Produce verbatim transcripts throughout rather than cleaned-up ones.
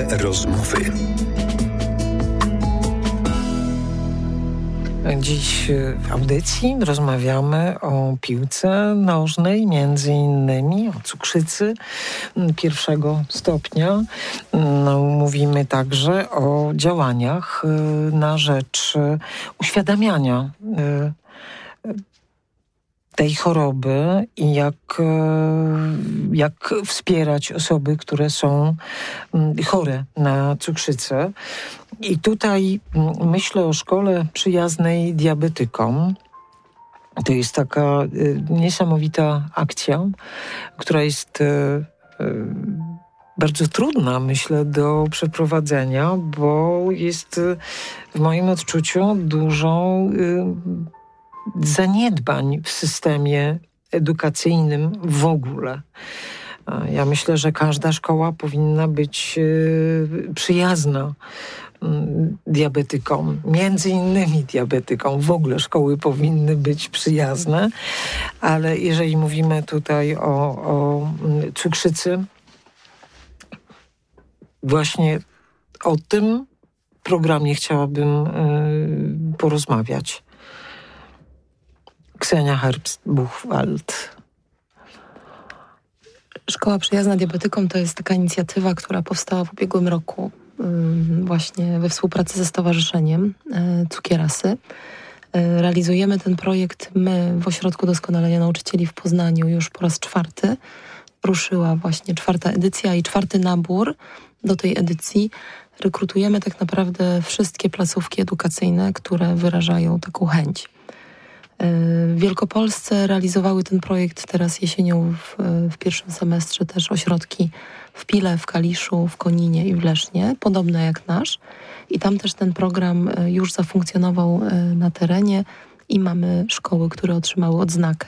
rozmowy. Dziś w audycji rozmawiamy o piłce nożnej, między innymi o cukrzycy pierwszego stopnia. No, mówimy także o działaniach na rzecz uświadamiania tej choroby i jak, jak wspierać osoby, które są chore na cukrzycę. I tutaj myślę o szkole przyjaznej diabetykom. To jest taka y, niesamowita akcja, która jest y, y, bardzo trudna, myślę, do przeprowadzenia, bo jest y, w moim odczuciu dużo y, zaniedbań w systemie edukacyjnym w ogóle. Ja myślę, że każda szkoła powinna być y, przyjazna diabetykom, między innymi diabetykom. W ogóle szkoły powinny być przyjazne, ale jeżeli mówimy tutaj o, o cukrzycy, właśnie o tym programie chciałabym y, porozmawiać. Ksenia Herbst-Buchwald. Szkoła Przyjazna Diabetykom to jest taka inicjatywa, która powstała w ubiegłym roku właśnie we współpracy ze Stowarzyszeniem Cukierasy. Realizujemy ten projekt my w Ośrodku Doskonalenia Nauczycieli w Poznaniu już po raz czwarty. Ruszyła właśnie czwarta edycja i czwarty nabór do tej edycji. Rekrutujemy tak naprawdę wszystkie placówki edukacyjne, które wyrażają taką chęć. W Wielkopolsce realizowały ten projekt teraz jesienią w, w pierwszym semestrze też ośrodki w Pile, w Kaliszu, w Koninie i w Lesznie, podobne jak nasz. I tam też ten program już zafunkcjonował na terenie i mamy szkoły, które otrzymały odznakę.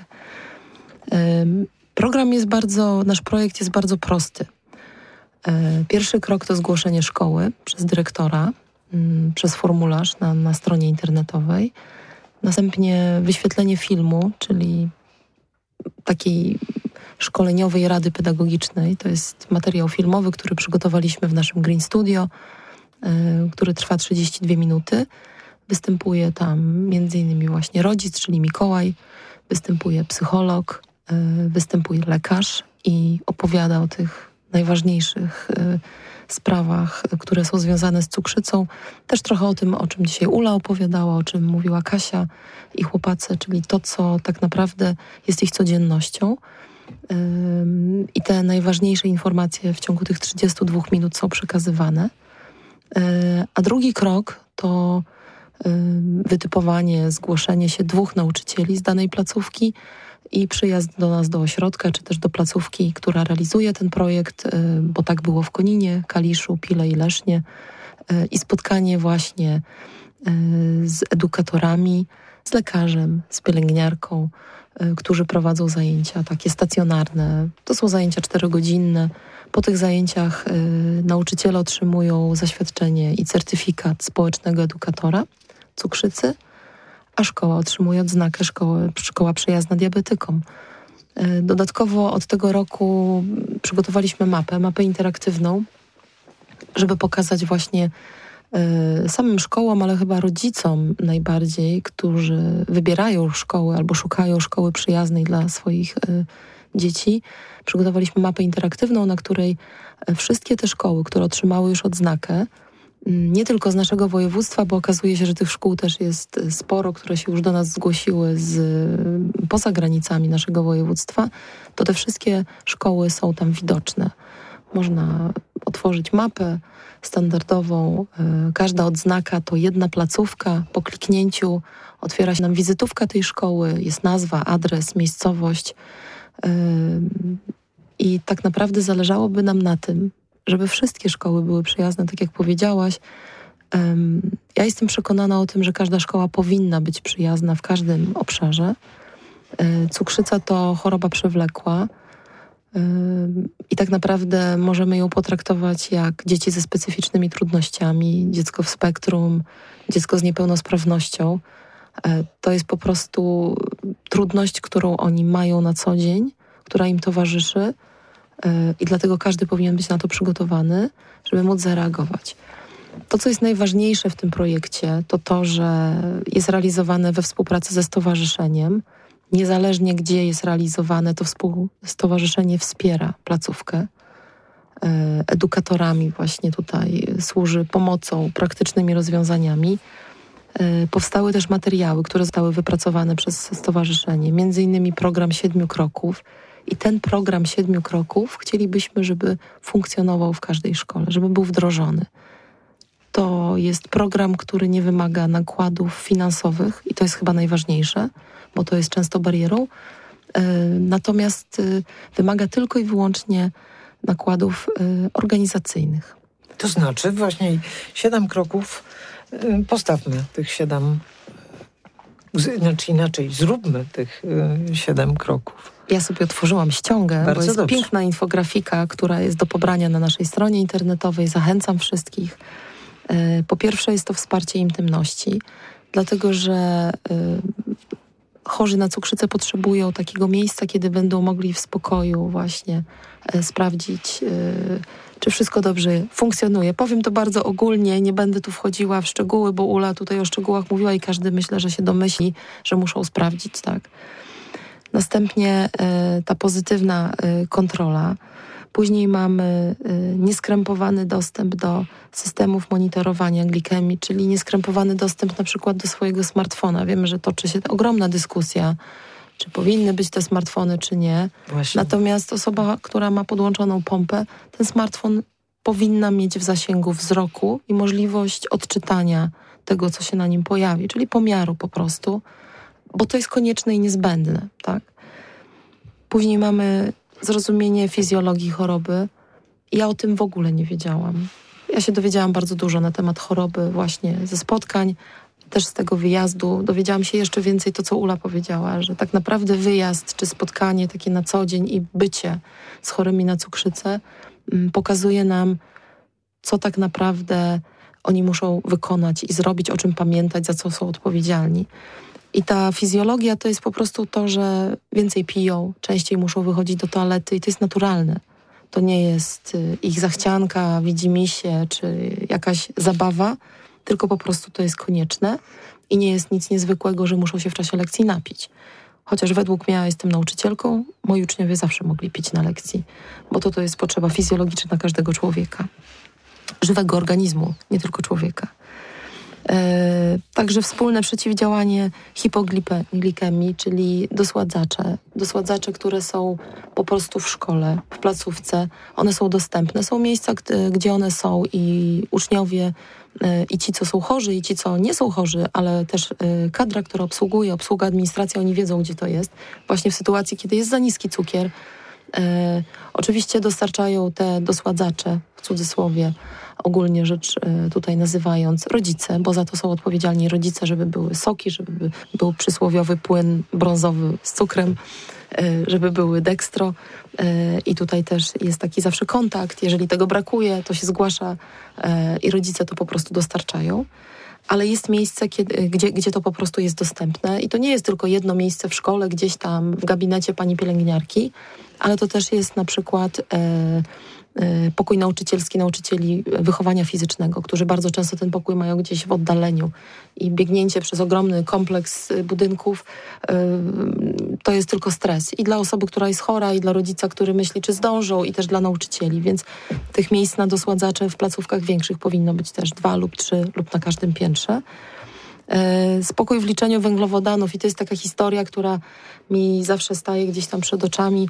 Program jest bardzo, nasz projekt jest bardzo prosty. Pierwszy krok to zgłoszenie szkoły przez dyrektora, przez formularz na, na stronie internetowej. Następnie wyświetlenie filmu, czyli takiej szkoleniowej rady pedagogicznej. To jest materiał filmowy, który przygotowaliśmy w naszym Green Studio, y, który trwa trzydzieści dwie minuty. Występuje tam między innymi właśnie rodzic, czyli Mikołaj, występuje psycholog, y, występuje lekarz i opowiada o tych najważniejszych y, sprawach, które są związane z cukrzycą. Też trochę o tym, o czym dzisiaj Ula opowiadała, o czym mówiła Kasia i chłopacy, czyli to, co tak naprawdę jest ich codziennością. Ym, I te najważniejsze informacje w ciągu tych trzydziestu dwóch minut są przekazywane. Yy, a drugi krok to yy, wytypowanie, zgłoszenie się dwóch nauczycieli z danej placówki i przyjazd do nas do ośrodka, czy też do placówki, która realizuje ten projekt, bo tak było w Koninie, Kaliszu, Pile i Lesznie, i spotkanie właśnie z edukatorami, z lekarzem, z pielęgniarką, którzy prowadzą zajęcia takie stacjonarne. To są zajęcia czterogodzinne. Po tych zajęciach nauczyciele otrzymują zaświadczenie i certyfikat społecznego edukatora cukrzycy, a szkoła otrzymuje odznakę szkoły, Szkoła Przyjazna Diabetykom. Dodatkowo od tego roku przygotowaliśmy mapę, mapę interaktywną, żeby pokazać właśnie y, samym szkołom, ale chyba rodzicom najbardziej, którzy wybierają szkoły albo szukają szkoły przyjaznej dla swoich y, dzieci. Przygotowaliśmy mapę interaktywną, na której wszystkie te szkoły, które otrzymały już odznakę, nie tylko z naszego województwa, bo okazuje się, że tych szkół też jest sporo, które się już do nas zgłosiły z, poza granicami naszego województwa, to te wszystkie szkoły są tam widoczne. Można otworzyć mapę standardową. Każda odznaka to jedna placówka. Po kliknięciu otwiera się nam wizytówka tej szkoły, jest nazwa, adres, miejscowość. I tak naprawdę zależałoby nam na tym, żeby wszystkie szkoły były przyjazne, tak jak powiedziałaś. Um, ja jestem przekonana o tym, że każda szkoła powinna być przyjazna w każdym obszarze. E, cukrzyca to choroba przewlekła e, i tak naprawdę możemy ją potraktować jak dzieci ze specyficznymi trudnościami, dziecko w spektrum, dziecko z niepełnosprawnością. E, to jest po prostu trudność, którą oni mają na co dzień, która im towarzyszy. i dlatego każdy powinien być na to przygotowany, żeby móc zareagować. To, co jest najważniejsze w tym projekcie, to to, że jest realizowane we współpracy ze stowarzyszeniem. Niezależnie gdzie jest realizowane, to współ- stowarzyszenie wspiera placówkę. Edukatorami właśnie tutaj służy pomocą, praktycznymi rozwiązaniami. Powstały też materiały, które zostały wypracowane przez stowarzyszenie, między innymi program Siedmiu Kroków. I ten program Siedmiu Kroków chcielibyśmy, żeby funkcjonował w każdej szkole, żeby był wdrożony. To jest program, który nie wymaga nakładów finansowych i to jest chyba najważniejsze, bo to jest często barierą. Natomiast wymaga tylko i wyłącznie nakładów organizacyjnych. To znaczy właśnie siedem kroków, postawmy tych siedem, znaczy inaczej, zróbmy tych siedem kroków. Ja sobie otworzyłam ściągę, Bardzo bo jest dobrze. piękna infografika, która jest do pobrania na naszej stronie internetowej. Zachęcam wszystkich. Po pierwsze jest to wsparcie intymności, dlatego że chorzy na cukrzycę potrzebują takiego miejsca, kiedy będą mogli w spokoju właśnie sprawdzić, czy wszystko dobrze funkcjonuje. Powiem to bardzo ogólnie, nie będę tu wchodziła w szczegóły, bo Ula tutaj o szczegółach mówiła i każdy myślę, że się domyśli, że muszą sprawdzić, tak. Następnie ta pozytywna kontrola. Później mamy nieskrępowany dostęp do systemów monitorowania glikemii, czyli nieskrępowany dostęp na przykład do swojego smartfona. Wiemy, że toczy się ogromna dyskusja, czy powinny być te smartfony, czy nie. Właśnie. Natomiast osoba, która ma podłączoną pompę, ten smartfon powinna mieć w zasięgu wzroku i możliwość odczytania tego, co się na nim pojawi, czyli pomiaru po prostu, bo to jest konieczne i niezbędne, tak? Później mamy zrozumienie fizjologii choroby. Ja o tym w ogóle nie wiedziałam. Ja się dowiedziałam bardzo dużo na temat choroby właśnie ze spotkań, też z tego wyjazdu. Dowiedziałam się jeszcze więcej to, co Ula powiedziała, że tak naprawdę wyjazd czy spotkanie takie na co dzień i bycie z chorymi na cukrzycę mm, pokazuje nam, co tak naprawdę oni muszą wykonać i zrobić, o czym pamiętać, za co są odpowiedzialni. I ta fizjologia to jest po prostu to, że więcej piją, częściej muszą wychodzić do toalety i to jest naturalne. To nie jest ich zachcianka, widzimisię czy jakaś zabawa, tylko po prostu to jest konieczne i nie jest nic niezwykłego, że muszą się w czasie lekcji napić. Chociaż według mnie, ja jestem nauczycielką, moi uczniowie zawsze mogli pić na lekcji, bo to, to jest potrzeba fizjologiczna każdego człowieka. Żywego organizmu, nie tylko człowieka. E, także wspólne przeciwdziałanie hipoglikemii, czyli dosładzacze. Dosładzacze, które są po prostu w szkole, w placówce. One są dostępne. Są miejsca, gdzie one są i uczniowie, e, i ci, co są chorzy, i ci, co nie są chorzy, ale też e, kadra, która obsługuje, obsługa, administracja, oni wiedzą, gdzie to jest. Właśnie w sytuacji, kiedy jest za niski cukier. E, oczywiście dostarczają te dosładzacze, w cudzysłowie, ogólnie rzecz tutaj nazywając, rodzice, bo za to są odpowiedzialni rodzice, żeby były soki, żeby był przysłowiowy płyn brązowy z cukrem, żeby były dekstro i tutaj też jest taki zawsze kontakt. Jeżeli tego brakuje, to się zgłasza i rodzice to po prostu dostarczają. Ale jest miejsce, kiedy, gdzie, gdzie to po prostu jest dostępne i to nie jest tylko jedno miejsce w szkole, gdzieś tam w gabinecie pani pielęgniarki, ale to też jest na przykład e, e, pokój nauczycielski nauczycieli wychowania fizycznego, którzy bardzo często ten pokój mają gdzieś w oddaleniu i biegnięcie przez ogromny kompleks budynków e, to jest tylko stres i dla osoby, która jest chora, i dla rodzica, który myśli, czy zdążą, i też dla nauczycieli, więc tych miejsc na dosładzacze w placówkach większych powinno być też dwa lub trzy lub na każdym piętrze. Spokój w liczeniu węglowodanów i to jest taka historia, która mi zawsze staje gdzieś tam przed oczami.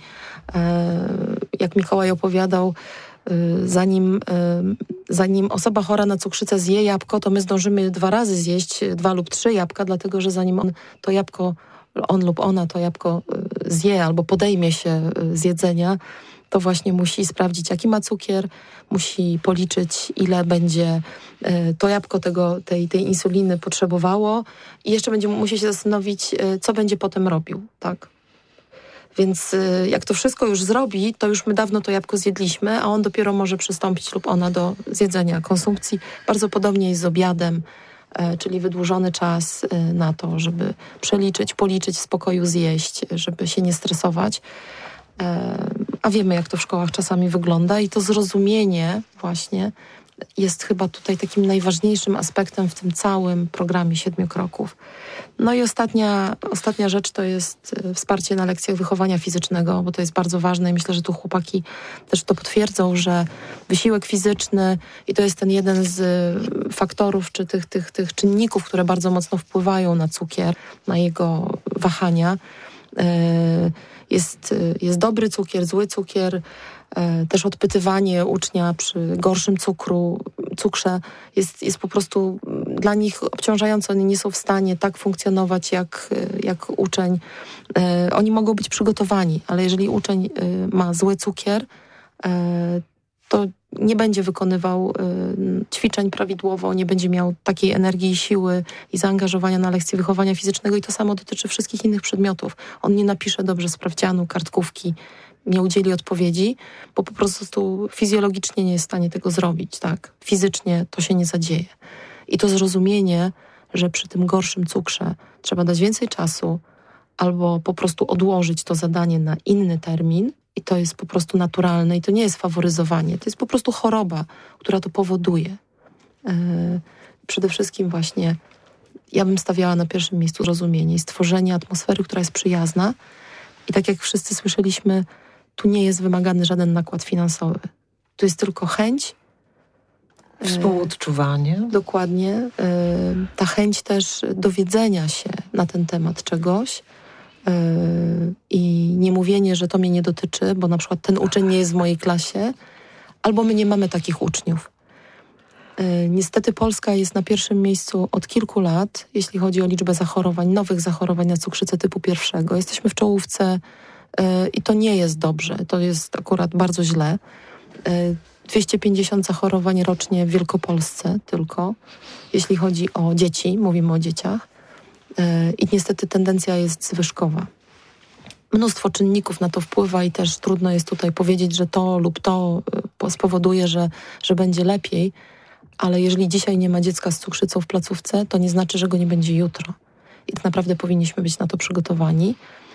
Jak Mikołaj opowiadał, zanim, zanim osoba chora na cukrzycę zje jabłko, to my zdążymy dwa razy zjeść dwa lub trzy jabłka, dlatego że zanim on to jabłko, on lub ona to jabłko zje albo podejmie się z jedzenia, to właśnie musi sprawdzić, jaki ma cukier, musi policzyć, ile będzie to jabłko tego, tej, tej insuliny potrzebowało i jeszcze będzie musi się zastanowić, co będzie potem robił, tak? Więc jak to wszystko już zrobi, to już my dawno to jabłko zjedliśmy, a on dopiero może przystąpić lub ona do zjedzenia, konsumpcji. Bardzo podobnie jest z obiadem, czyli wydłużony czas na to, żeby przeliczyć, policzyć, w spokoju zjeść, żeby się nie stresować. a wiemy, jak to w szkołach czasami wygląda i to zrozumienie właśnie jest chyba tutaj takim najważniejszym aspektem w tym całym programie Siedmiu Kroków. No i ostatnia, ostatnia rzecz to jest wsparcie na lekcjach wychowania fizycznego, bo to jest bardzo ważne i myślę, że tu chłopaki też to potwierdzą, że wysiłek fizyczny i to jest ten jeden z faktorów czy tych, tych, tych czynników, które bardzo mocno wpływają na cukier, na jego wahania. Jest, jest dobry cukier, zły cukier, też odpytywanie ucznia przy gorszym cukru, cukrze jest, jest po prostu dla nich obciążające. Oni nie są w stanie tak funkcjonować jak, jak uczeń. Oni mogą być przygotowani, ale jeżeli uczeń ma zły cukier, to nie będzie wykonywał ćwiczeń prawidłowo, nie będzie miał takiej energii i siły i zaangażowania na lekcje wychowania fizycznego i to samo dotyczy wszystkich innych przedmiotów. On nie napisze dobrze sprawdzianu, kartkówki, nie udzieli odpowiedzi, bo po prostu fizjologicznie nie jest w stanie tego zrobić, tak? Fizycznie to się nie zadzieje. I to zrozumienie, że przy tym gorszym cukrze trzeba dać więcej czasu albo po prostu odłożyć to zadanie na inny termin i to jest po prostu naturalne i to nie jest faworyzowanie, to jest po prostu choroba, która to powoduje. Yy, przede wszystkim właśnie ja bym stawiała na pierwszym miejscu rozumienie i stworzenie atmosfery, która jest przyjazna i tak jak wszyscy słyszeliśmy, tu nie jest wymagany żaden nakład finansowy. Tu jest tylko chęć. Współodczuwanie. Yy, dokładnie. Yy, ta chęć też dowiedzenia się na ten temat czegoś yy, i nie mówienie, że to mnie nie dotyczy, bo na przykład ten uczeń nie jest w mojej klasie, albo my nie mamy takich uczniów. Yy, niestety Polska jest na pierwszym miejscu od kilku lat, jeśli chodzi o liczbę zachorowań, nowych zachorowań na cukrzycę typu pierwszego. Jesteśmy w czołówce i to nie jest dobrze, to jest akurat bardzo źle. dwieście pięćdziesiąt zachorowań rocznie w Wielkopolsce tylko, jeśli chodzi o dzieci, mówimy o dzieciach. I niestety tendencja jest zwyżkowa. Mnóstwo czynników na to wpływa i też trudno jest tutaj powiedzieć, że to lub to spowoduje, że, że będzie lepiej, ale jeżeli dzisiaj nie ma dziecka z cukrzycą w placówce, to nie znaczy, że go nie będzie jutro. I tak naprawdę powinniśmy być na to przygotowani.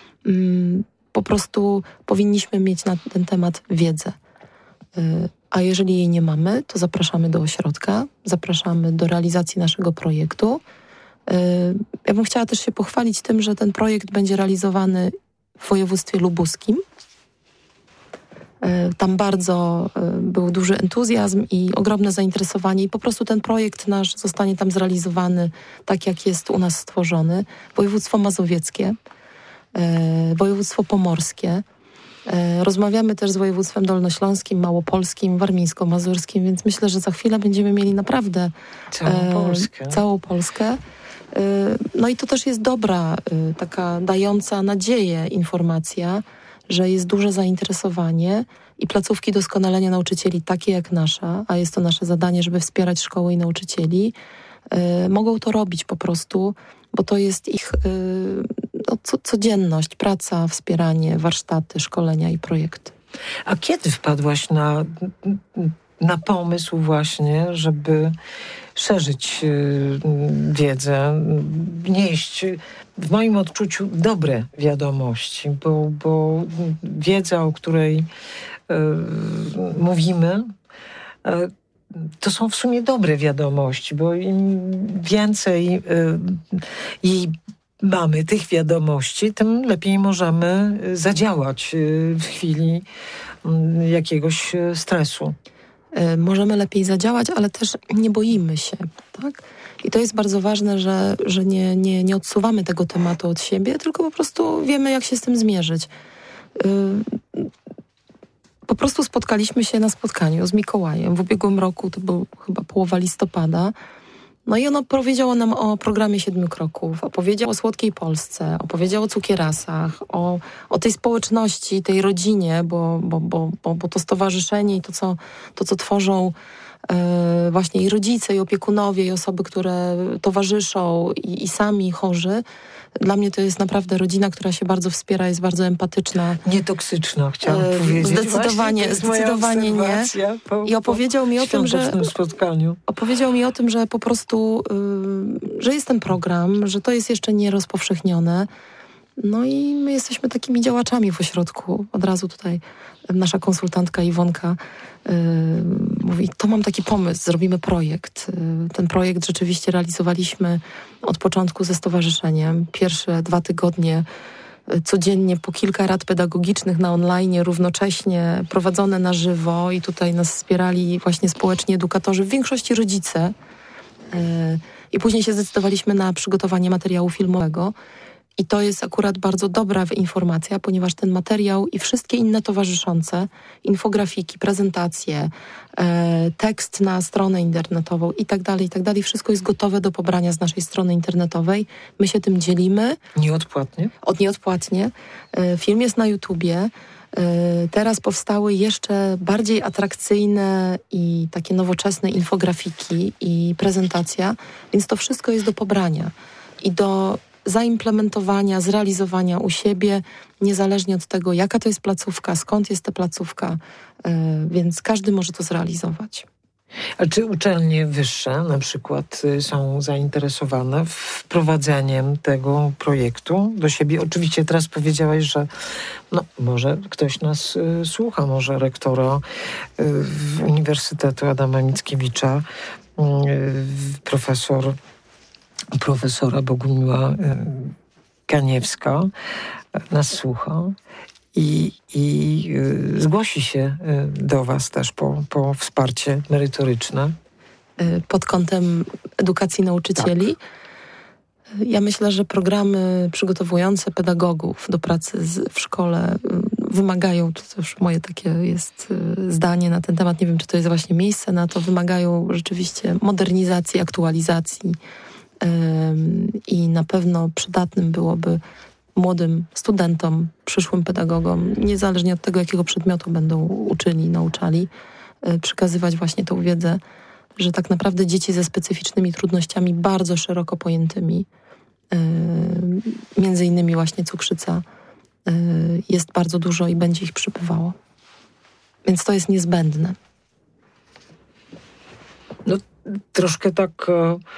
Po prostu powinniśmy mieć na ten temat wiedzę. A jeżeli jej nie mamy, to zapraszamy do ośrodka, zapraszamy do realizacji naszego projektu. Ja bym chciała też się pochwalić tym, że ten projekt będzie realizowany w województwie lubuskim. Tam bardzo był duży entuzjazm i ogromne zainteresowanie i po prostu ten projekt nasz zostanie tam zrealizowany tak, jak jest u nas stworzony. Województwo mazowieckie, województwo pomorskie. Rozmawiamy też z województwem dolnośląskim, małopolskim, warmińsko-mazurskim, więc myślę, że za chwilę będziemy mieli naprawdę całą Polskę. Całą Polskę. No i to też jest dobra, taka dająca nadzieję informacja, że jest duże zainteresowanie i placówki doskonalenia nauczycieli takie jak nasza, a jest to nasze zadanie, żeby wspierać szkoły i nauczycieli, mogą to robić po prostu, bo to jest ich no, co, codzienność, praca, wspieranie, warsztaty, szkolenia i projekty. A kiedy wpadłaś na, na pomysł właśnie, żeby szerzyć wiedzę, nieść w moim odczuciu dobre wiadomości, bo, bo wiedza, o której y, mówimy, y, to są w sumie dobre wiadomości, bo im więcej y, jej mamy tych wiadomości, tym lepiej możemy zadziałać y, w chwili y, jakiegoś stresu. Możemy lepiej zadziałać, ale też nie boimy się, tak? I to jest bardzo ważne, że, że nie, nie, nie odsuwamy tego tematu od siebie, tylko po prostu wiemy, jak się z tym zmierzyć. Po prostu spotkaliśmy się na spotkaniu z Mikołajem. W ubiegłym roku, to był chyba połowa listopada. No i on opowiedział nam o programie Siedmiu Kroków, opowiedział o Słodkiej Polsce, opowiedział o cukierasach, o, o tej społeczności, tej rodzinie, bo, bo, bo, bo, bo to stowarzyszenie i to, co, to, co tworzą e, właśnie i rodzice, i opiekunowie, i osoby, które towarzyszą, i, i sami chorzy. Dla mnie to jest naprawdę rodzina, która się bardzo wspiera, jest bardzo empatyczna. Nietoksyczna, chciałam e, powiedzieć. Zdecydowanie, zdecydowanie nie. Po, I opowiedział mi o tym, że spotkaniu. opowiedział mi o tym, że po prostu, yy, że jest ten program, że to jest jeszcze nierozpowszechnione No i my jesteśmy takimi działaczami w ośrodku. Od razu tutaj nasza konsultantka Iwonka yy, mówi, to mam taki pomysł, zrobimy projekt. Yy, ten projekt rzeczywiście realizowaliśmy od początku ze stowarzyszeniem. Pierwsze dwa tygodnie yy, codziennie po kilka rad pedagogicznych na online, równocześnie prowadzone na żywo i tutaj nas wspierali właśnie społeczni edukatorzy, w większości rodzice. Yy, I później się zdecydowaliśmy na przygotowanie materiału filmowego. I to jest akurat bardzo dobra informacja, ponieważ ten materiał i wszystkie inne towarzyszące, infografiki, prezentacje, e, tekst na stronę internetową i tak dalej, i tak dalej, wszystko jest gotowe do pobrania z naszej strony internetowej. My się tym dzielimy. Nieodpłatnie? Od nieodpłatnie. E, film jest na YouTubie. E, teraz powstały jeszcze bardziej atrakcyjne i takie nowoczesne infografiki i prezentacja, więc to wszystko jest do pobrania i do zaimplementowania, zrealizowania u siebie, niezależnie od tego, jaka to jest placówka, skąd jest ta placówka, yy, więc każdy może to zrealizować. A czy uczelnie wyższe na przykład są zainteresowane wprowadzeniem tego projektu do siebie? Oczywiście teraz powiedziałaś, że no, może ktoś nas y, słucha, może rektora y, Uniwersytetu Adama Mickiewicza, y, profesor profesora Bogumiła Kaniewska nas słucha i, i zgłosi się do was też po, po wsparcie merytoryczne. Pod kątem edukacji nauczycieli? Tak. Ja myślę, że programy przygotowujące pedagogów do pracy z, w szkole wymagają, to też moje takie jest zdanie na ten temat, nie wiem, czy to jest właśnie miejsce na to, wymagają rzeczywiście modernizacji, aktualizacji. I na pewno przydatnym byłoby młodym studentom, przyszłym pedagogom, niezależnie od tego, jakiego przedmiotu będą uczyli, nauczali, przekazywać właśnie tą wiedzę, że tak naprawdę dzieci ze specyficznymi trudnościami, bardzo szeroko pojętymi, między innymi właśnie cukrzyca, jest bardzo dużo i będzie ich przybywało. Więc to jest niezbędne. No troszkę tak...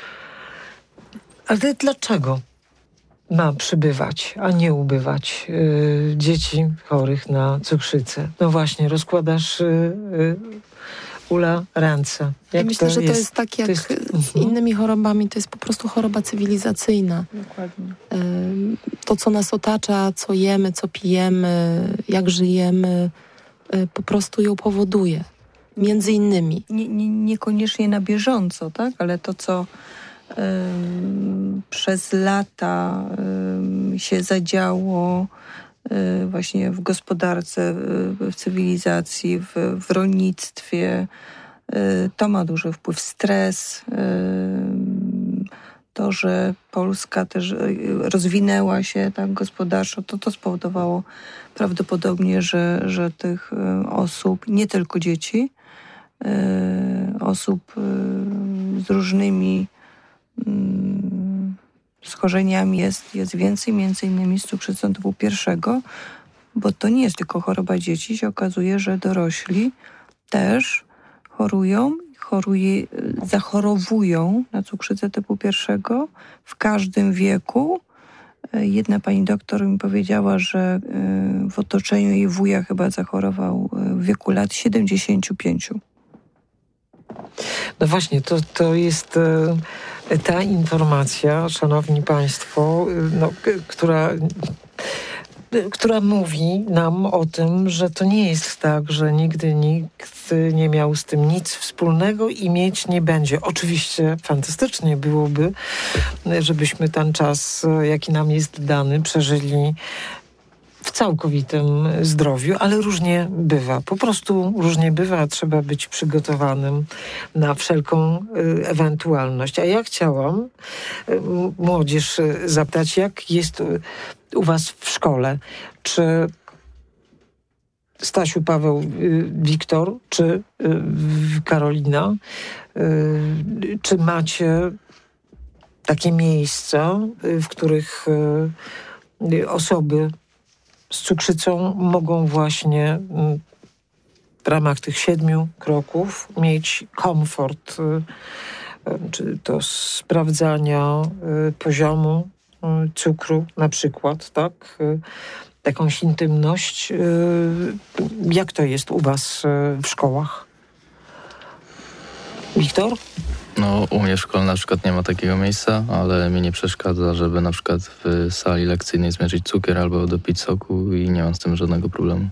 Ale dlaczego ma przybywać, a nie ubywać y, dzieci chorych na cukrzycę? No właśnie, rozkładasz, y, y, Ula, ręce. Jak ja myślę, to że jest? to jest tak jak to jest... z innymi chorobami, to jest po prostu choroba cywilizacyjna. Dokładnie. Y, to, co nas otacza, co jemy, co pijemy, jak żyjemy, y, po prostu ją powoduje. Między innymi. Nie, nie, niekoniecznie na bieżąco, tak? Ale to, co przez lata się zadziało właśnie w gospodarce, w cywilizacji, w, w rolnictwie. To ma duży wpływ. Stres, to, że Polska też rozwinęła się tak gospodarczo, to to spowodowało prawdopodobnie, że, że tych osób, nie tylko dzieci, osób z różnymi schorzeniami jest, jest więcej, między innymi z cukrzycą typu pierwszego, bo to nie jest tylko choroba dzieci. Się okazuje, że dorośli też chorują, choruje, zachorowują na cukrzycę typu pierwszego w każdym wieku. Jedna pani doktor mi powiedziała, że w otoczeniu jej wuja chyba zachorował w wieku lat siedemdziesięciu pięciu. No właśnie, to, to jest e, ta informacja, szanowni państwo, no, k- która, która mówi nam o tym, że to nie jest tak, że nigdy nikt nie miał z tym nic wspólnego i mieć nie będzie. Oczywiście fantastycznie byłoby, żebyśmy ten czas, jaki nam jest dany, przeżyli w całkowitym zdrowiu, ale różnie bywa. Po prostu różnie bywa, trzeba być przygotowanym na wszelką y, ewentualność. A ja chciałam y, młodzież y, zapytać, jak jest y, u was w szkole? Czy Stasiu, Paweł, y, Wiktor, czy y, Karolina, y, czy macie takie miejsca, y, w których y, osoby z cukrzycą mogą właśnie w ramach tych siedmiu kroków mieć komfort, czy to sprawdzania poziomu cukru na przykład, tak? Jakąś intymność. Jak to jest u was w szkołach? Wiktor? No, u mnie w szkole na przykład nie ma takiego miejsca, ale mi nie przeszkadza, żeby na przykład w sali lekcyjnej zmierzyć cukier albo dopić soku i nie mam z tym żadnego problemu.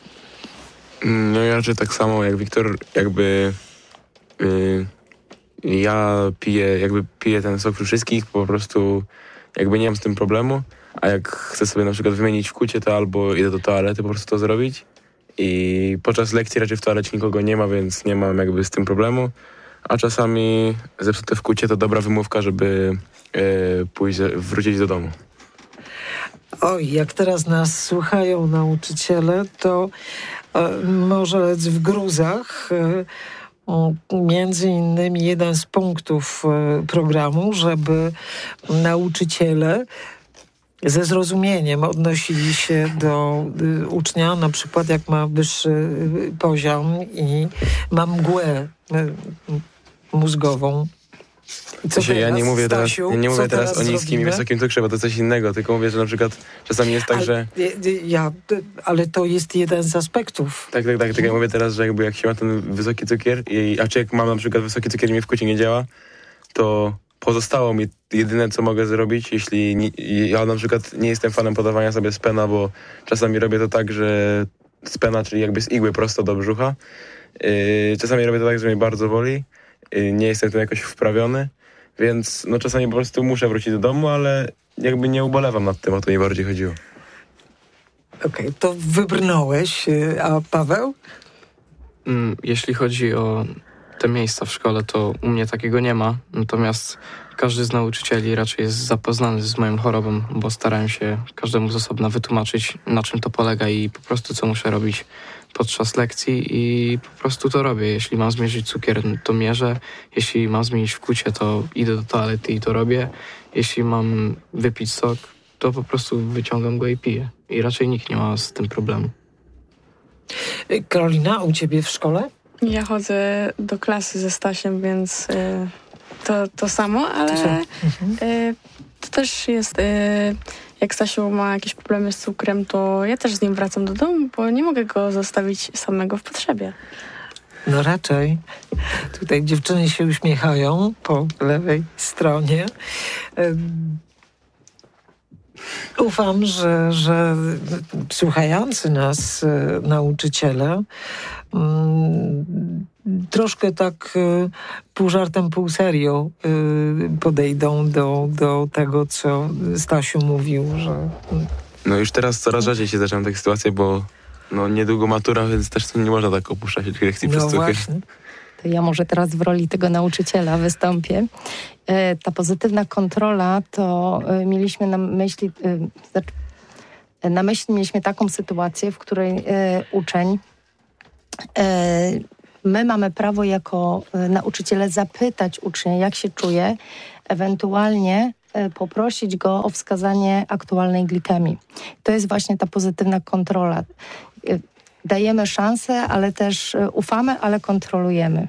No ja raczej tak samo jak Wiktor, jakby yy, ja piję, jakby piję ten sok przy wszystkich, po prostu jakby nie mam z tym problemu, a jak chcę sobie na przykład wymienić w kucie, to albo idę do toalety po prostu to zrobić i podczas lekcji raczej w toalecie nikogo nie ma, więc nie mam jakby z tym problemu, a czasami zepsute w kucie to dobra wymówka, żeby yy, pójść, wrócić do domu. Oj, jak teraz nas słuchają nauczyciele, to e, może lec w gruzach. E, o, między innymi jeden z punktów e, programu, żeby nauczyciele ze zrozumieniem odnosili się do y, ucznia, na przykład jak ma wyższy y, poziom i ma mgłę y, mózgową. W sensie ja nie mówię teraz, Stasiu, ja nie mówię teraz, teraz o niskim zrobimy? i wysokim cukrze, bo to coś innego, tylko mówię, że na przykład czasami jest tak, ale, że... Ja, ale to jest jeden z aspektów. Tak, tak, tak, tak. Ja mówię teraz, że jakby jak się ma ten wysoki cukier, i, a czy jak mam na przykład wysoki cukier i mi w kucie nie działa, to pozostało mi jedyne, co mogę zrobić, jeśli nie, ja na przykład nie jestem fanem podawania sobie z pena, bo czasami robię to tak, że z pena, czyli jakby z igły prosto do brzucha. Yy, czasami robię to tak, że mnie bardzo boli. Yy, nie jestem tym jakoś wprawiony, więc no czasami po prostu muszę wrócić do domu, ale jakby nie ubolewam nad tym, o to mi bardziej chodziło. Okej, okay, to wybrnąłeś, a Paweł? Mm, jeśli chodzi o te miejsca w szkole, to u mnie takiego nie ma. Natomiast każdy z nauczycieli raczej jest zapoznany z moją chorobą, bo starałem się każdemu z osobna wytłumaczyć, na czym to polega i po prostu co muszę robić podczas lekcji i po prostu to robię. Jeśli mam zmierzyć cukier, to mierzę. Jeśli mam zmienić w kucie, to idę do toalety i to robię. Jeśli mam wypić sok, to po prostu wyciągam go i piję. I raczej nikt nie ma z tym problemu. Karolina, u ciebie w szkole? Ja chodzę do klasy ze Stasiem, więc y, to, to samo, ale mhm. y, to też jest, y, jak Stasiu ma jakieś problemy z cukrem, to ja też z nim wracam do domu, bo nie mogę go zostawić samego w potrzebie. No raczej. Tutaj dziewczyny się uśmiechają po lewej stronie. Ufam, że, że słuchający nas e, nauczyciele mm, troszkę tak e, pół żartem, pół serio e, podejdą do, do tego, co Stasiu mówił, że... No już teraz coraz rzadziej się zaczęły takie sytuacje, bo no niedługo matura, więc też nie można tak opuszczać lekcji przez No cukier. właśnie. To ja może teraz w roli tego nauczyciela wystąpię. E, ta pozytywna kontrola to e, mieliśmy na myśli, e, znaczy, e, na myśli mieliśmy taką sytuację, w której e, uczeń, e, my mamy prawo jako e, nauczyciele zapytać ucznia, jak się czuje, ewentualnie e, poprosić go o wskazanie aktualnej glikemii. To jest właśnie ta pozytywna kontrola. E, Dajemy szansę, ale też ufamy, ale kontrolujemy.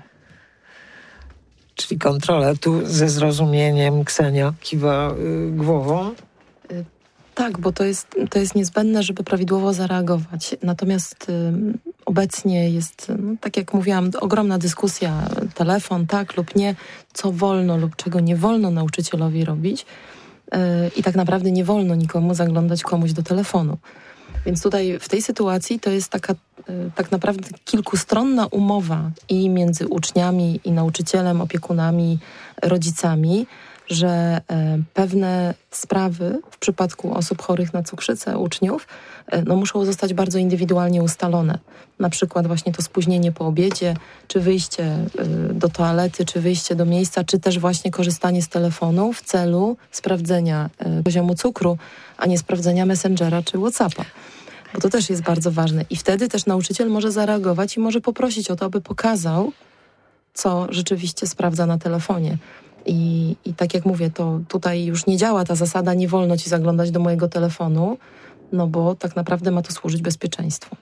Czyli kontrola. Tu ze zrozumieniem Ksenia kiwa y, głową. Y, tak, bo to jest, to jest niezbędne, żeby prawidłowo zareagować. Natomiast y, obecnie jest, no, tak jak mówiłam, ogromna dyskusja. Telefon, tak lub nie, co wolno lub czego nie wolno nauczycielowi robić. Y, I tak naprawdę nie wolno nikomu zaglądać komuś do telefonu. Więc tutaj w tej sytuacji to jest taka y, tak naprawdę kilkustronna umowa i między uczniami i nauczycielem, opiekunami, rodzicami, że y, pewne sprawy w przypadku osób chorych na cukrzycę, uczniów, y, no muszą zostać bardzo indywidualnie ustalone. Na przykład właśnie to spóźnienie po obiedzie, czy wyjście y, do toalety, czy wyjście do miejsca, czy też właśnie korzystanie z telefonu w celu sprawdzenia y, poziomu cukru, a nie sprawdzenia Messengera czy WhatsAppa. Bo to też jest bardzo ważne. I wtedy też nauczyciel może zareagować i może poprosić o to, aby pokazał, co rzeczywiście sprawdza na telefonie. I, i tak jak mówię, to tutaj już nie działa ta zasada, nie wolno ci zaglądać do mojego telefonu, no bo tak naprawdę ma to służyć bezpieczeństwu.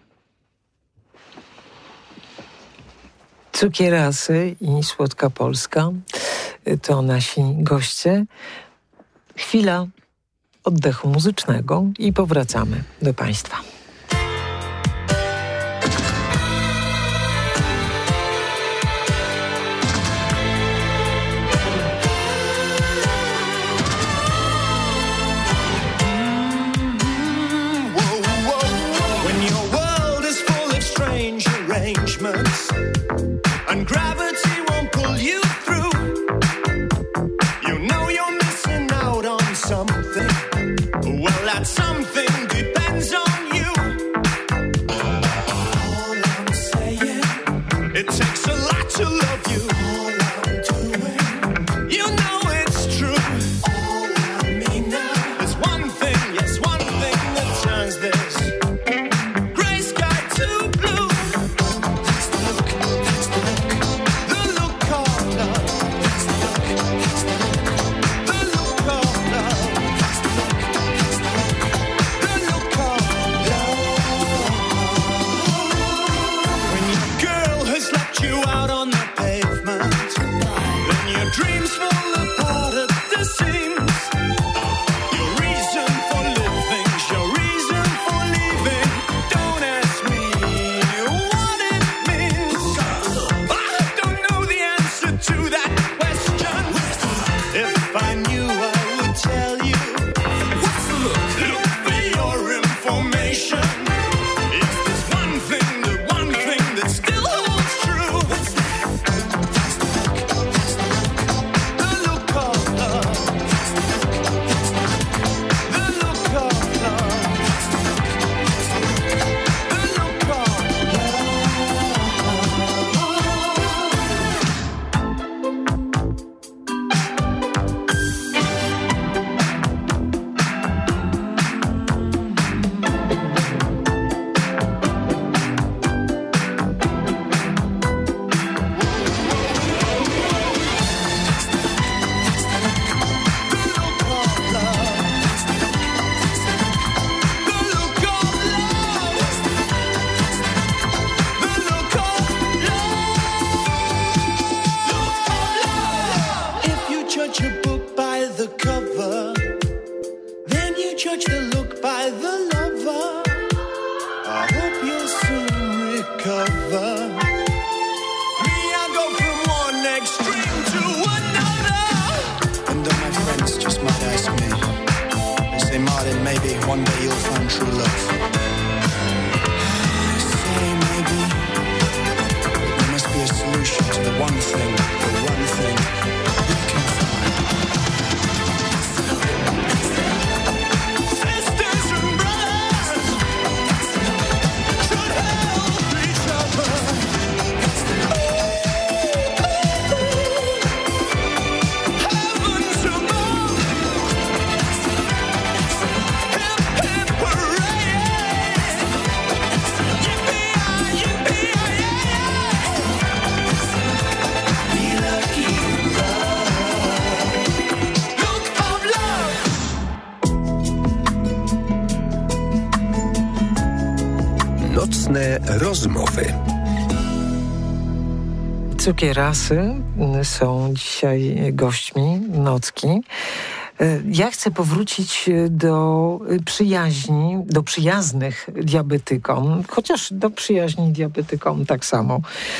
Cukierasy i Słodka Polska to nasi goście. Chwila oddechu muzycznego i powracamy do Państwa. And gravity won't pull you through. You know you're missing out on something. Well, that something depends on you. All I'm saying, it takes a lot to love you. All I'm doing, you know it's true. All I mean now, there's one thing, yes, one thing that turns this gray sky to blue. That's the look, that's the look. Nocne rozmowy. Cukierasy są dzisiaj gośćmi Nocki. Ja chcę powrócić do przyjaźni, do przyjaznych diabetykom, chociaż do przyjaźni diabetykom tak samo.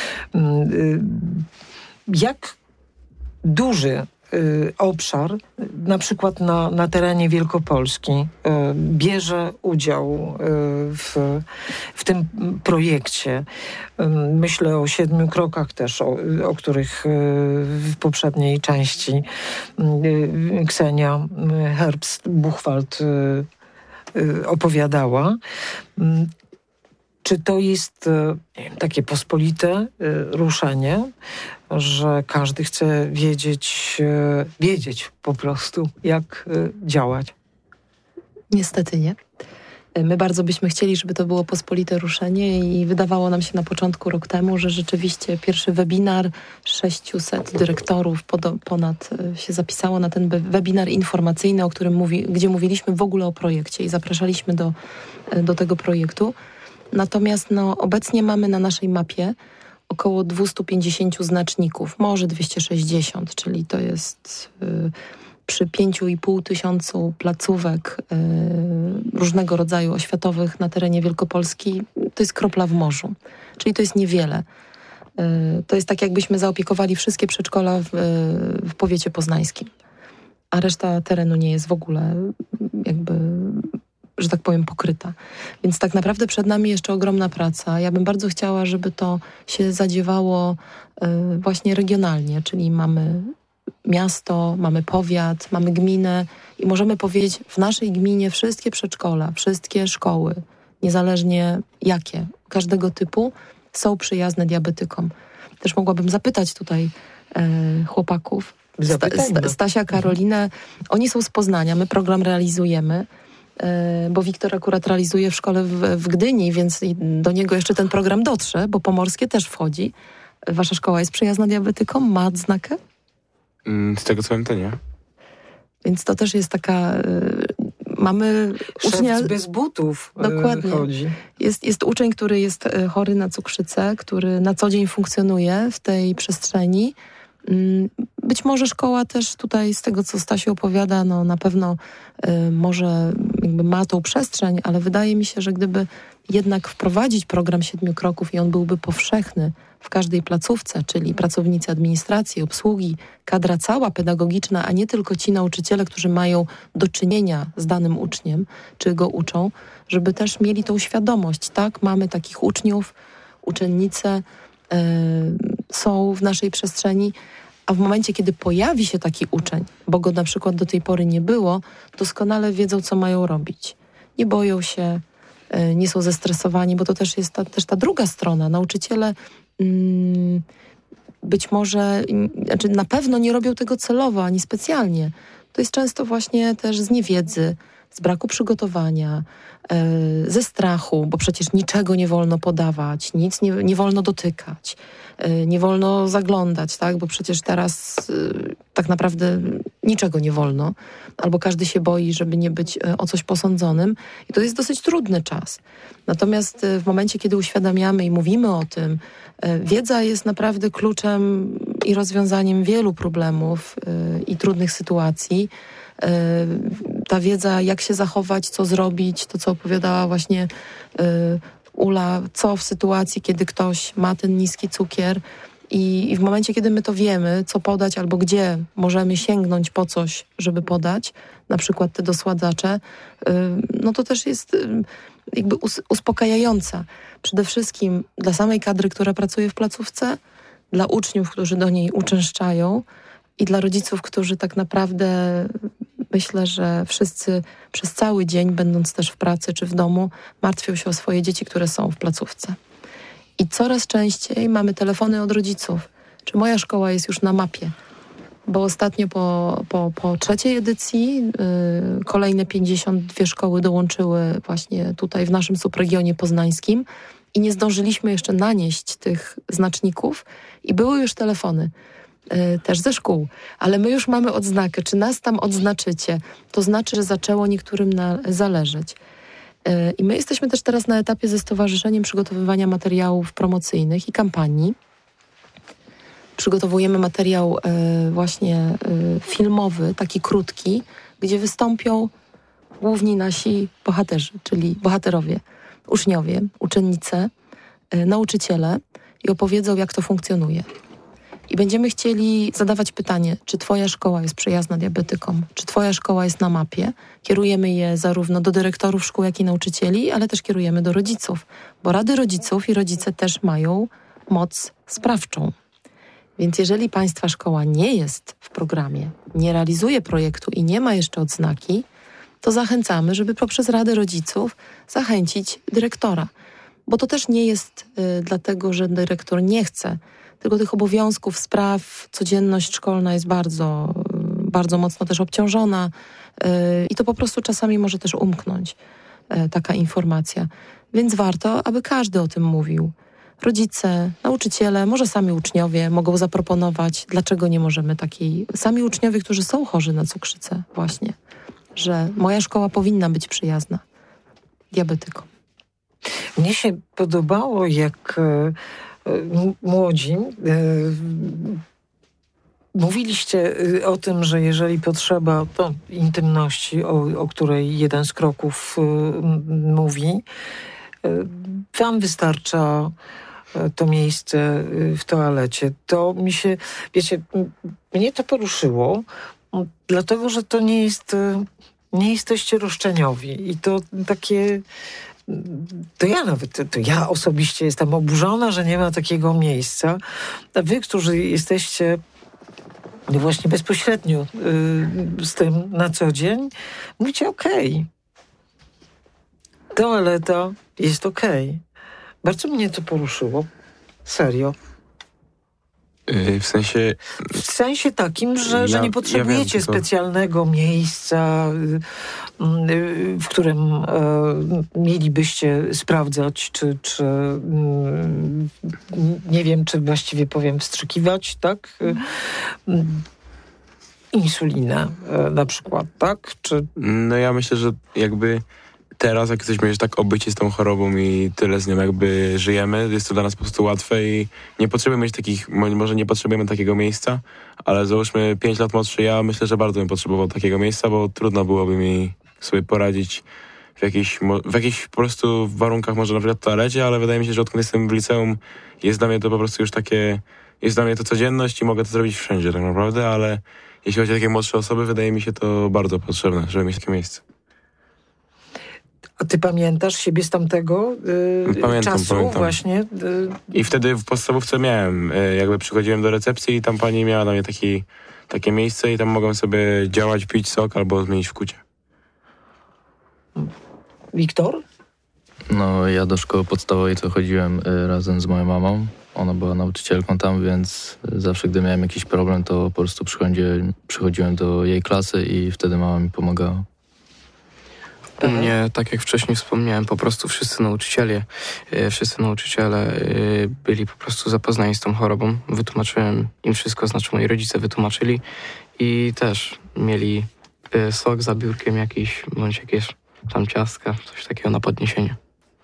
Jak duży obszar, na przykład na, na terenie Wielkopolski, bierze udział w, w tym projekcie. Myślę o siedmiu krokach też, o, o których w poprzedniej części Ksenia Herbst-Buchwald opowiadała. Czy to jest nie wiem, takie pospolite ruszenie, że każdy chce wiedzieć, wiedzieć po prostu, jak działać? Niestety nie. My bardzo byśmy chcieli, żeby to było pospolite ruszenie i wydawało nam się na początku rok temu, że rzeczywiście pierwszy webinar, sześciuset dyrektorów ponad się zapisało na ten webinar informacyjny, o którym mówi, gdzie mówiliśmy w ogóle o projekcie i zapraszaliśmy do, do tego projektu. Natomiast no, obecnie mamy na naszej mapie około dwieście pięćdziesiąt znaczników, może dwieście sześćdziesiąt, czyli to jest y, przy pięciu i pół tysiącu placówek y, różnego rodzaju oświatowych na terenie Wielkopolski, to jest kropla w morzu. Czyli to jest niewiele. Y, to jest tak, jakbyśmy zaopiekowali wszystkie przedszkola w, w powiecie poznańskim. A reszta terenu nie jest w ogóle jakby, że tak powiem, pokryta. Więc tak naprawdę przed nami jeszcze ogromna praca. Ja bym bardzo chciała, żeby to się zadziewało y, właśnie regionalnie, czyli mamy miasto, mamy powiat, mamy gminę i możemy powiedzieć, w naszej gminie wszystkie przedszkola, wszystkie szkoły, niezależnie jakie, każdego typu, są przyjazne diabetykom. Też mogłabym zapytać tutaj e, chłopaków, Sta, Sta, Stasia, Karolinę, oni są z Poznania, my program realizujemy, e, bo Wiktor akurat realizuje w szkole w, w Gdyni, więc do niego jeszcze ten program dotrze, bo Pomorskie też wchodzi. Wasza szkoła jest przyjazna diabetykom? Ma odznakę? Z tego co wiem, to nie. Więc to też jest taka... Y, mamy ucznia... Szewc bez butów Dokładnie. chodzi. Jest, jest uczeń, który jest chory na cukrzycę, który na co dzień funkcjonuje w tej przestrzeni. Być może szkoła też tutaj, z tego co Stasiu opowiada, no na pewno y, może jakby ma tą przestrzeń, ale wydaje mi się, że gdyby jednak wprowadzić program siedmiu kroków i on byłby powszechny w każdej placówce, czyli pracownicy administracji, obsługi, kadra cała pedagogiczna, a nie tylko ci nauczyciele, którzy mają do czynienia z danym uczniem, czy go uczą, żeby też mieli tą świadomość, tak, mamy takich uczniów, uczennice y, są w naszej przestrzeni, a w momencie, kiedy pojawi się taki uczeń, bo go na przykład do tej pory nie było, doskonale wiedzą, co mają robić. Nie boją się, y, nie są zestresowani, bo to też jest ta, też ta druga strona. Nauczyciele mm, być może, znaczy na pewno nie robią tego celowo, ani specjalnie. To jest często właśnie też z niewiedzy, z braku przygotowania, y, ze strachu, bo przecież niczego nie wolno podawać, nic nie, nie wolno dotykać, y, nie wolno zaglądać, tak? Bo przecież teraz y, tak naprawdę niczego nie wolno, albo każdy się boi, żeby nie być y, o coś posądzonym i to jest dosyć trudny czas. Natomiast y, w momencie, kiedy uświadamiamy i mówimy o tym, y, wiedza jest naprawdę kluczem i rozwiązaniem wielu problemów y, i trudnych sytuacji. Ta wiedza, jak się zachować, co zrobić, to co opowiadała właśnie y, Ula, co w sytuacji, kiedy ktoś ma ten niski cukier i, i w momencie, kiedy my to wiemy, co podać albo gdzie możemy sięgnąć po coś, żeby podać, na przykład te dosładzacze, y, no to też jest y, jakby us, uspokajająca. Przede wszystkim dla samej kadry, która pracuje w placówce, dla uczniów, którzy do niej uczęszczają, i dla rodziców, którzy tak naprawdę, myślę, że wszyscy przez cały dzień, będąc też w pracy czy w domu, martwią się o swoje dzieci, które są w placówce. I coraz częściej mamy telefony od rodziców. Czy moja szkoła jest już na mapie? Bo ostatnio po, po, po trzeciej edycji yy, kolejne pięćdziesiąt dwie szkoły dołączyły właśnie tutaj w naszym subregionie poznańskim i nie zdążyliśmy jeszcze nanieść tych znaczników i były już telefony. Też ze szkół, ale my już mamy odznakę. Czy nas tam odznaczycie? To znaczy, że zaczęło niektórym na, zależeć. I my jesteśmy też teraz na etapie ze stowarzyszeniem przygotowywania materiałów promocyjnych i kampanii. Przygotowujemy materiał właśnie filmowy, taki krótki, gdzie wystąpią główni nasi bohaterzy, czyli bohaterowie, uczniowie, uczennice, nauczyciele i opowiedzą, jak to funkcjonuje. I będziemy chcieli zadawać pytanie, czy twoja szkoła jest przyjazna diabetykom, czy twoja szkoła jest na mapie. Kierujemy je zarówno do dyrektorów szkół, jak i nauczycieli, ale też kierujemy do rodziców, bo rady rodziców i rodzice też mają moc sprawczą. Więc jeżeli państwa szkoła nie jest w programie, nie realizuje projektu i nie ma jeszcze odznaki, to zachęcamy, żeby poprzez radę rodziców zachęcić dyrektora. Bo to też nie jest y, dlatego, że dyrektor nie chce, tylko tych obowiązków, spraw, codzienność szkolna jest bardzo, bardzo mocno też obciążona yy, i to po prostu czasami może też umknąć yy, taka informacja. Więc warto, aby każdy o tym mówił. Rodzice, nauczyciele, może sami uczniowie mogą zaproponować, dlaczego nie możemy takiej... Sami uczniowie, którzy są chorzy na cukrzycę właśnie, że moja szkoła powinna być przyjazna diabetykom. Mnie się podobało, jak młodzi Mówiliście y, o tym, że jeżeli potrzeba to intymności, o, o której jeden z kroków y, m, mówi, y, wam wystarcza y, to miejsce y, w toalecie. To mi się, wiecie, m, mnie to poruszyło, m, dlatego, że to nie jest, y, nie jesteście roszczeniowi. I to takie... To ja nawet, to ja osobiście jestem oburzona, że nie ma takiego miejsca. A wy, którzy jesteście właśnie bezpośrednio y, z tym na co dzień, mówicie okej. Okay. Toaleta jest okej. Okay. Bardzo mnie to poruszyło. Serio. Yy, w sensie... W sensie takim, że, ja, że nie potrzebujecie ja wiem, specjalnego miejsca, y, y, w którym y, mielibyście sprawdzać, czy, czy y, nie wiem, czy właściwie powiem wstrzykiwać, tak? Y, y, insulinę y, na przykład, tak? Czy... No ja myślę, że jakby teraz, jak jesteśmy już tak obyci z tą chorobą i tyle z nią jakby żyjemy, jest to dla nas po prostu łatwe i nie potrzebujemy mieć takich, może nie potrzebujemy takiego miejsca, ale załóżmy pięć lat młodszy ja, myślę, że bardzo bym potrzebował takiego miejsca, bo trudno byłoby mi sobie poradzić w jakichś, w jakichś po prostu warunkach, może na przykład w toalecie, ale wydaje mi się, że odkąd jestem w liceum, jest dla mnie to po prostu już takie, jest dla mnie to codzienność i mogę to zrobić wszędzie tak naprawdę, ale jeśli chodzi o takie młodsze osoby, wydaje mi się to bardzo potrzebne, żeby mieć takie miejsce. A ty pamiętasz siebie z tamtego yy, pamiętam, czasu pamiętam. właśnie? Yy. I wtedy w podstawówce miałem, yy, jakby przychodziłem do recepcji i tam pani miała dla mnie taki, takie miejsce i tam mogłem sobie działać, pić sok albo zmienić w kucie. Wiktor? No, ja do szkoły podstawowej to chodziłem y, razem z moją mamą. Ona była nauczycielką tam, więc zawsze, gdy miałem jakiś problem, to po prostu przychodziłem, przychodziłem do jej klasy i wtedy mama mi pomagała. U mnie, tak jak wcześniej wspomniałem, po prostu wszyscy nauczyciele, e, wszyscy nauczyciele e, byli po prostu zapoznani z tą chorobą. Wytłumaczyłem im wszystko, znaczy moi rodzice wytłumaczyli i też mieli e, sok za biurkiem jakiś, bądź jakieś tam ciastka, coś takiego na podniesienie.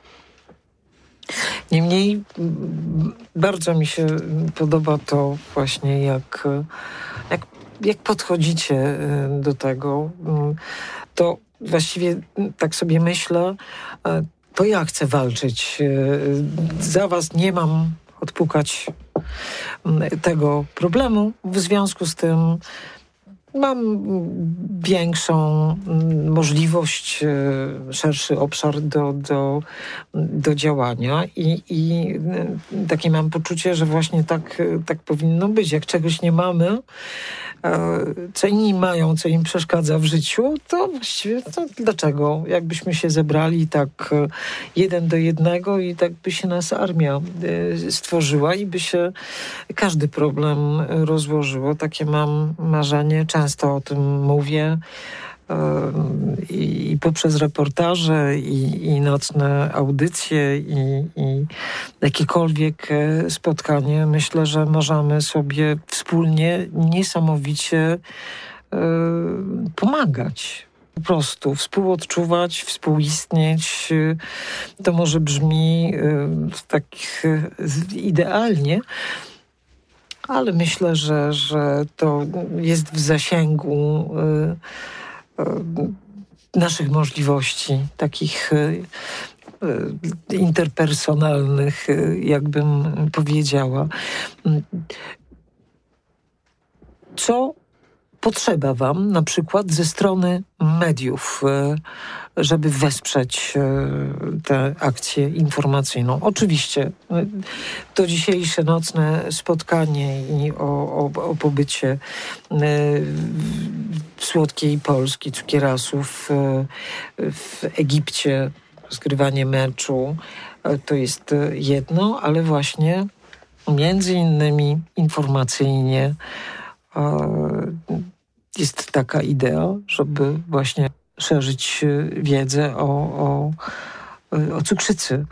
Niemniej bardzo mi się podoba to właśnie, jak, jak, jak podchodzicie do tego. To właściwie tak sobie myślę, to ja chcę walczyć. Za was nie mam odpukać tego problemu. W związku z tym mam większą możliwość, szerszy obszar do, do, do działania i, i takie mam poczucie, że właśnie tak, tak powinno być. Jak czegoś nie mamy, co inni mają, co im przeszkadza w życiu, to właściwie to dlaczego? Jakbyśmy się zebrali tak jeden do jednego i tak by się nas armia stworzyła i by się każdy problem rozłożyło. Takie mam marzenie, często o tym mówię i, i poprzez reportaże i, i nocne audycje i, i jakiekolwiek spotkanie. Myślę, że możemy sobie wspólnie niesamowicie y, pomagać. Po prostu współodczuwać, współistnieć. To może brzmi y, tak y, idealnie, ale myślę, że, że to jest w zasięgu y, naszych możliwości, takich interpersonalnych, jakbym powiedziała. Co potrzeba wam na przykład ze strony mediów, żeby wesprzeć tę akcję informacyjną? Oczywiście to dzisiejsze nocne spotkanie i o, o, o pobycie słodkiej Polski, cukierasów w Egipcie, rozgrywanie meczu, to jest jedno, ale właśnie między innymi informacyjnie jest taka idea, żeby właśnie szerzyć wiedzę o, o, o cukrzycy.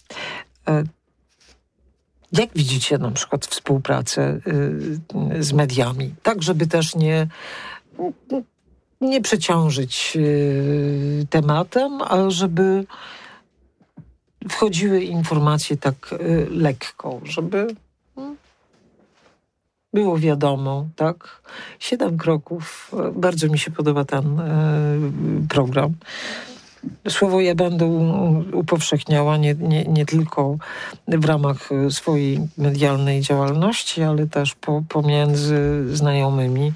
Jak widzicie na przykład współpracę z mediami? Tak, żeby też nie, nie przeciążyć tematem, ale żeby wchodziły informacje tak lekko, żeby było wiadomo, tak? Siedem kroków. Bardzo mi się podoba ten e, program. Słowo ja będę upowszechniała nie, nie, nie tylko w ramach swojej medialnej działalności, ale też po, pomiędzy znajomymi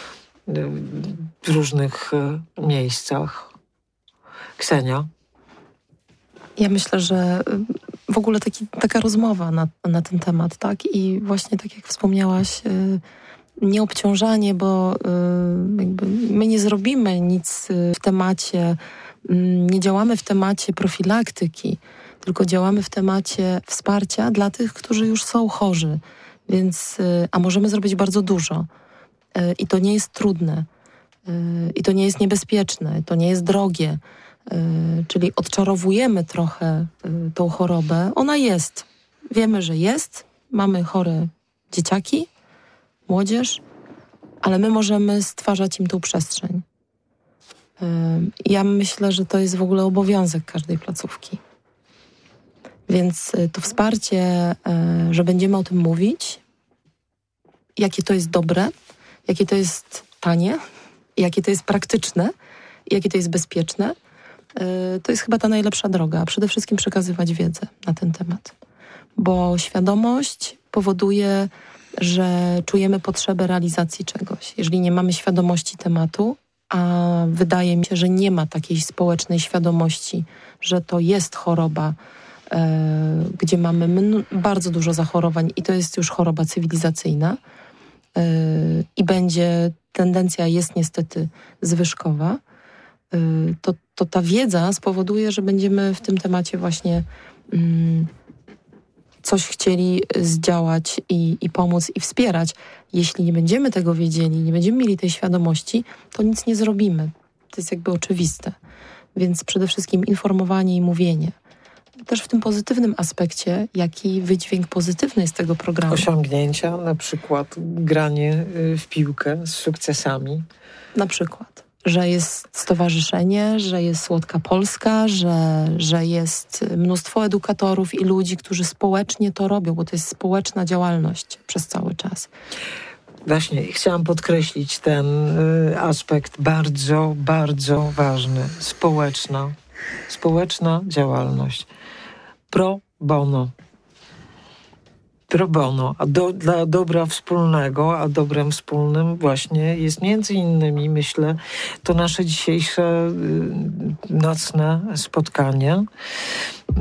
w różnych miejscach. Ksenia? Ja myślę, że w ogóle taki, taka rozmowa na, na ten temat, tak? I właśnie tak jak wspomniałaś, nieobciążanie, bo jakby my nie zrobimy nic w temacie, nie działamy w temacie profilaktyki, tylko działamy w temacie wsparcia dla tych, którzy już są chorzy. Więc, a możemy zrobić bardzo dużo. I to nie jest trudne. I to nie jest niebezpieczne. To nie jest drogie. Czyli odczarowujemy trochę tą chorobę. Ona jest. Wiemy, że jest. Mamy chore dzieciaki, młodzież, ale my możemy stwarzać im tą przestrzeń. Ja myślę, że to jest w ogóle obowiązek każdej placówki. Więc to wsparcie, że będziemy o tym mówić, jakie to jest dobre, jakie to jest tanie, jakie to jest praktyczne, jakie to jest bezpieczne, to jest chyba ta najlepsza droga. Przede wszystkim przekazywać wiedzę na ten temat. Bo świadomość powoduje, że czujemy potrzebę realizacji czegoś. Jeżeli nie mamy świadomości tematu, a wydaje mi się, że nie ma takiej społecznej świadomości, że to jest choroba, e, gdzie mamy mn- bardzo dużo zachorowań i to jest już choroba cywilizacyjna e, i będzie, tendencja jest niestety zwyżkowa, e, to, to ta wiedza spowoduje, że będziemy w tym temacie właśnie mm, coś chcieli zdziałać i, i pomóc i wspierać. Jeśli nie będziemy tego wiedzieli, nie będziemy mieli tej świadomości, to nic nie zrobimy. To jest jakby oczywiste. Więc przede wszystkim informowanie i mówienie. Też w tym pozytywnym aspekcie, jaki wydźwięk pozytywny jest tego programu. Osiągnięcia, na przykład granie w piłkę z sukcesami. Na przykład. Że jest stowarzyszenie, że jest Słodka Polska, że, że jest mnóstwo edukatorów i ludzi, którzy społecznie to robią, bo to jest społeczna działalność przez cały czas. Właśnie, chciałam podkreślić ten y, aspekt bardzo, bardzo ważny. Społeczna. Społeczna działalność. Pro bono. Pro bono, a do, dla dobra wspólnego, a dobrem wspólnym właśnie jest między innymi, myślę, to nasze dzisiejsze y, nocne spotkanie. Y,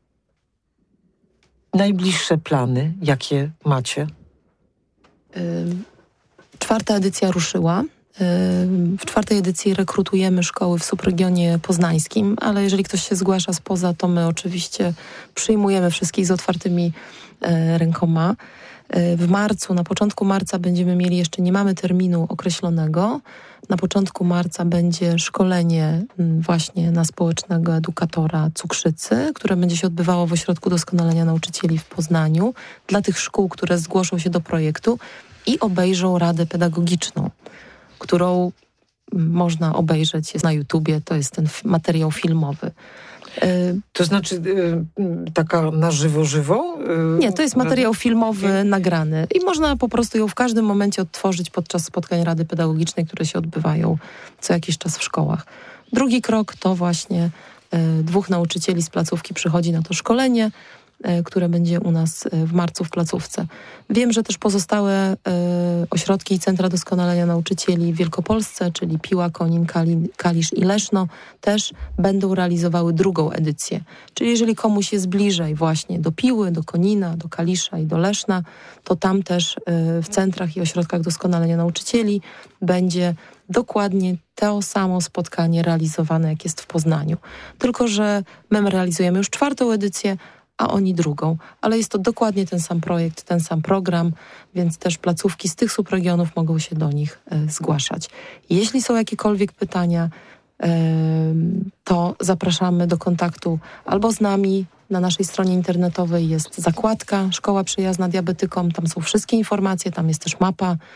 najbliższe plany, jakie macie? Y, czwarta edycja ruszyła. W czwartej edycji rekrutujemy szkoły w subregionie poznańskim, ale jeżeli ktoś się zgłasza spoza, to my oczywiście przyjmujemy wszystkich z otwartymi rękoma. W marcu, na początku marca będziemy mieli, jeszcze nie mamy terminu określonego, na początku marca będzie szkolenie właśnie na społecznego edukatora cukrzycy, które będzie się odbywało w Ośrodku Doskonalenia Nauczycieli w Poznaniu dla tych szkół, które zgłoszą się do projektu i obejrzą radę pedagogiczną, którą można obejrzeć, jest na YouTubie, to jest ten materiał filmowy. To znaczy y, taka na żywo, żywo? Y, Nie, to jest materiał filmowy nagrany i można po prostu ją w każdym momencie odtworzyć podczas spotkań Rady Pedagogicznej, które się odbywają co jakiś czas w szkołach. Drugi krok to właśnie y, dwóch nauczycieli z placówki przychodzi na to szkolenie, y, które będzie u nas y, w marcu w placówce. Wiem, że też pozostałe y, ośrodki i centra doskonalenia nauczycieli w Wielkopolsce, czyli Piła, Konin, Kali, Kalisz i Leszno, też będą realizowały drugą edycję. Czyli jeżeli komuś jest bliżej właśnie do Piły, do Konina, do Kalisza i do Leszna, to tam też y, w centrach i ośrodkach doskonalenia nauczycieli będzie dokładnie to samo spotkanie realizowane, jak jest w Poznaniu. Tylko że my realizujemy już czwartą edycję, a oni drugą. Ale jest to dokładnie ten sam projekt, ten sam program, więc też placówki z tych subregionów mogą się do nich e, zgłaszać. Jeśli są jakiekolwiek pytania, e, to zapraszamy do kontaktu albo z nami. Na naszej stronie internetowej jest zakładka Szkoła Przyjazna Diabetykom. Tam są wszystkie informacje, tam jest też mapa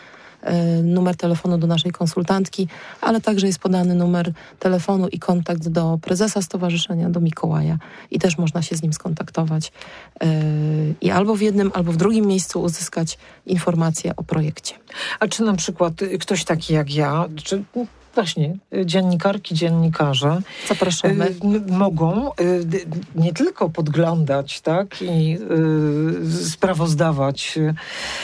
numer telefonu do naszej konsultantki, ale także jest podany numer telefonu i kontakt do prezesa stowarzyszenia, do Mikołaja i też można się z nim skontaktować i albo w jednym, albo w drugim miejscu uzyskać informacje o projekcie. A czy na przykład ktoś taki jak ja, czy właśnie dziennikarki, dziennikarze zapraszamy. Y, mogą y, nie tylko podglądać, tak, i y, sprawozdawać y,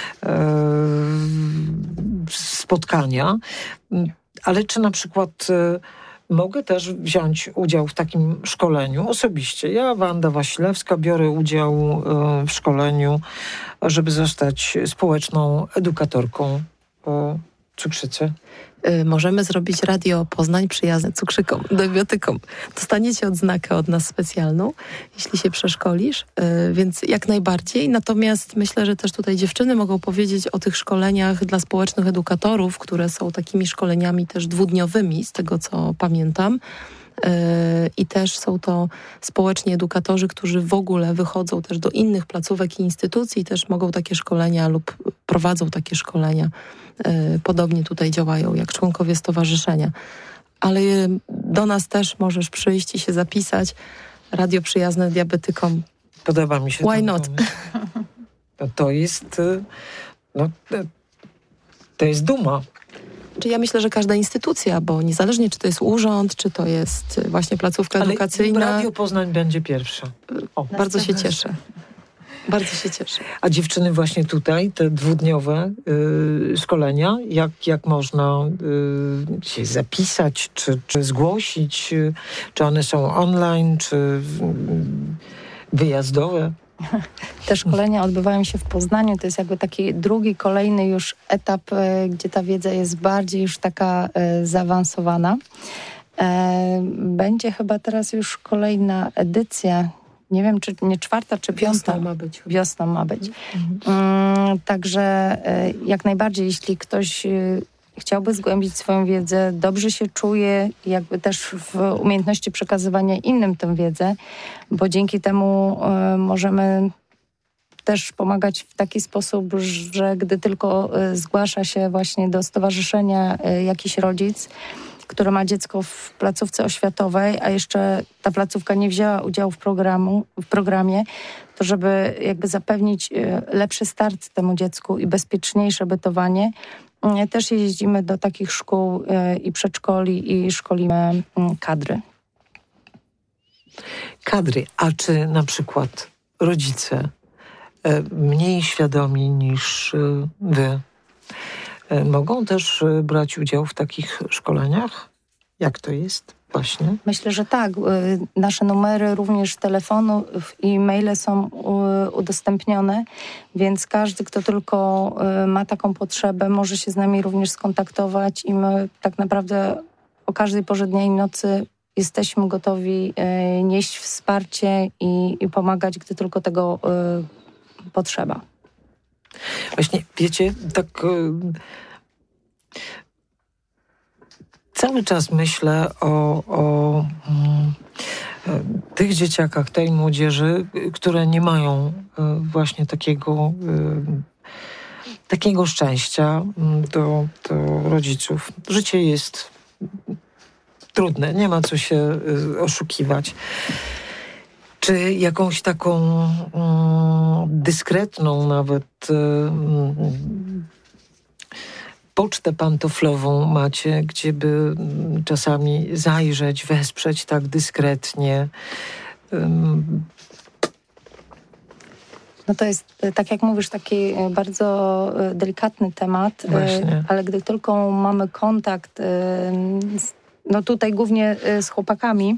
spotkania, ale czy na przykład y, mogę też wziąć udział w takim szkoleniu osobiście. Ja, Wanda Wasilewska, biorę udział y, w szkoleniu, żeby zostać społeczną edukatorką o cukrzycy. Możemy zrobić Radio Poznań przyjazne cukrzykom, diabetykom. Dostaniecie odznakę od nas specjalną, jeśli się przeszkolisz, więc jak najbardziej. Natomiast myślę, że też tutaj dziewczyny mogą powiedzieć o tych szkoleniach dla społecznych edukatorów, które są takimi szkoleniami też dwudniowymi, z tego co pamiętam. I też są to społeczni edukatorzy, którzy w ogóle wychodzą też do innych placówek i instytucji, też mogą takie szkolenia lub prowadzą takie szkolenia. Podobnie tutaj działają jak członkowie stowarzyszenia. Ale do nas też możesz przyjść i się zapisać. Radio przyjazne diabetykom. Podoba mi się. Why not? No to jest no, to jest duma. Czy ja myślę, że każda instytucja, bo niezależnie czy to jest urząd, czy to jest właśnie placówka ale edukacyjna. Radio Poznań będzie pierwsza. O, bardzo się cieszę. Bardzo się cieszę. A dziewczyny właśnie tutaj, te dwudniowe y, szkolenia, jak, jak można y, się zapisać, czy, czy zgłosić, y, czy one są online, czy y, wyjazdowe? Te szkolenia odbywają się w Poznaniu. To jest jakby taki drugi, kolejny już etap, gdzie ta wiedza jest bardziej już taka zaawansowana. Będzie chyba teraz już kolejna edycja. Nie wiem, czy nie czwarta, czy piąta. Wiosną ma być. Wiosną ma być. Mhm. Także jak najbardziej, jeśli ktoś chciałby zgłębić swoją wiedzę, dobrze się czuje, jakby też w umiejętności przekazywania innym tę wiedzę, bo dzięki temu y, możemy też pomagać w taki sposób, że gdy tylko y, zgłasza się właśnie do stowarzyszenia y, jakiś rodzic, który ma dziecko w placówce oświatowej, a jeszcze ta placówka nie wzięła udziału w, programu, w programie, to żeby jakby zapewnić y, lepszy start temu dziecku i bezpieczniejsze bytowanie, też jeździmy do takich szkół i przedszkoli i szkolimy kadry. Kadry. A czy na przykład rodzice mniej świadomi niż wy mogą też brać udział w takich szkoleniach? Jak to jest? Właśnie. Myślę, że tak. Nasze numery również telefonu i maile są udostępnione, więc każdy, kto tylko ma taką potrzebę, może się z nami również skontaktować i my tak naprawdę o każdej porze dnia i nocy jesteśmy gotowi nieść wsparcie i, i pomagać, gdy tylko tego potrzeba. Właśnie, wiecie, tak... Cały czas myślę o, o mm, tych dzieciakach, tej młodzieży, które nie mają y, właśnie takiego, y, takiego szczęścia do, do rodziców. Życie jest trudne, nie ma co się y, oszukiwać. Czy jakąś taką y, dyskretną nawet y, pocztę pantoflową macie, gdzie by czasami zajrzeć, wesprzeć tak dyskretnie? Um. No to jest, tak jak mówisz, taki bardzo delikatny temat, Właśnie. Ale gdy tylko mamy kontakt, no tutaj głównie z chłopakami,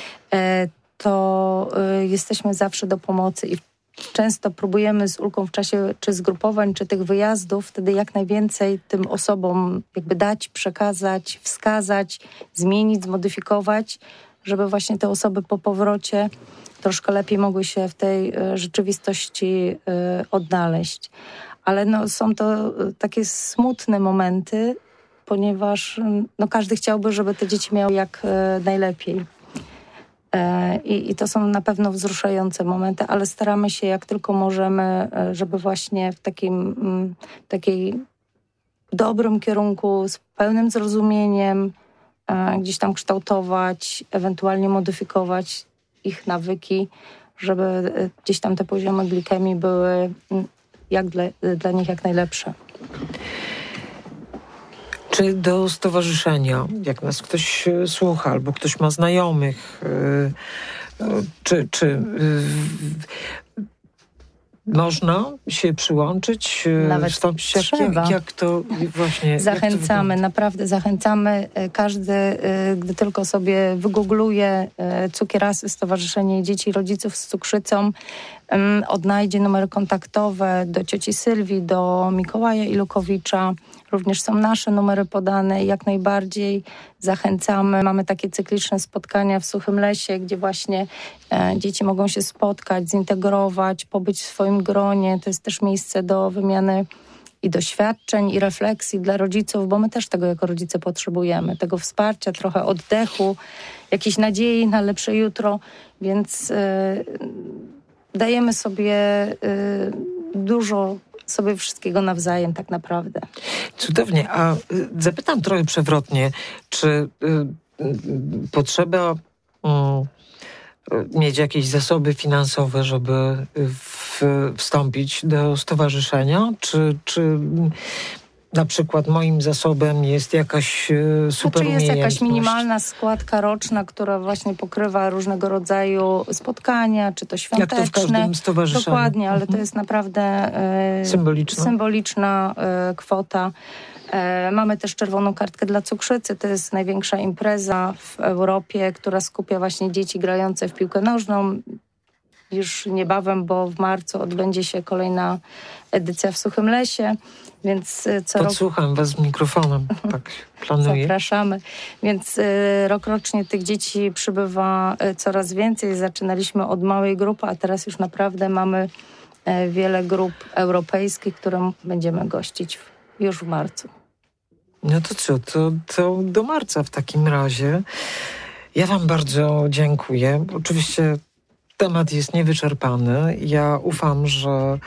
to jesteśmy zawsze do pomocy i często próbujemy z Ulką w czasie czy zgrupowań, czy tych wyjazdów wtedy jak najwięcej tym osobom jakby dać, przekazać, wskazać, zmienić, zmodyfikować, żeby właśnie te osoby po powrocie troszkę lepiej mogły się w tej rzeczywistości odnaleźć. Ale no, są to takie smutne momenty, ponieważ no, każdy chciałby, żeby te dzieci miały jak najlepiej. I, I to są na pewno wzruszające momenty, ale staramy się jak tylko możemy, żeby właśnie w takim, takiej w dobrym kierunku, z pełnym zrozumieniem, e, gdzieś tam kształtować, ewentualnie modyfikować ich nawyki, żeby e, gdzieś tam te poziomy glikemii były m, jak dla, dla nich jak najlepsze. Czy do stowarzyszenia, jak nas ktoś e, słucha, albo ktoś ma znajomych, e, e, czy, czy e, można się przyłączyć, e, Nawet wstąpić? Jak, trzeba. jak, jak to właśnie... Zachęcamy, jak to naprawdę zachęcamy. E, Każdy, e, gdy tylko sobie wygoogluje e, Cukierasy, Stowarzyszenie Dzieci i Rodziców z Cukrzycą, em, odnajdzie numery kontaktowe do cioci Sylwii, do Mikołaja Ilukowicza. Również są nasze numery podane i jak najbardziej zachęcamy. Mamy takie cykliczne spotkania w Suchym Lesie, gdzie właśnie e, dzieci mogą się spotkać, zintegrować, pobyć w swoim gronie. To jest też miejsce do wymiany i doświadczeń, i refleksji dla rodziców, bo my też tego jako rodzice potrzebujemy. Tego wsparcia, trochę oddechu, jakiejś nadziei na lepsze jutro, więc e, dajemy sobie e, dużo sobie wszystkiego nawzajem tak naprawdę. Cudownie, a y, zapytam trochę przewrotnie, czy y, y, potrzeba y, y, mieć jakieś zasoby finansowe, żeby w, wstąpić do stowarzyszenia, czy, czy y, na przykład moim zasobem jest jakaś y, super Znaczy jest jakaś umiejętność? minimalna składka roczna, która właśnie pokrywa różnego rodzaju spotkania, czy to świąteczne. Jak to w każdym stowarzyszeniu. Dokładnie, ale Mhm. to jest naprawdę e, Symboliczna. symboliczna e, kwota. E, mamy też czerwoną kartkę dla cukrzycy. To jest największa impreza w Europie, która skupia właśnie dzieci grające w piłkę nożną. Już niebawem, bo w marcu odbędzie się kolejna edycja w Suchym Lesie, więc e, co roku... Podsłucham was z mikrofonem, tak planuję. Zapraszamy. Więc y, rokrocznie tych dzieci przybywa y, coraz więcej. Zaczynaliśmy od małej grupy, a teraz już naprawdę mamy y, wiele grup europejskich, które będziemy gościć w, już w marcu. No to co, to, to do marca w takim razie. Ja wam bardzo dziękuję. Oczywiście temat jest niewyczerpany. Ja ufam, że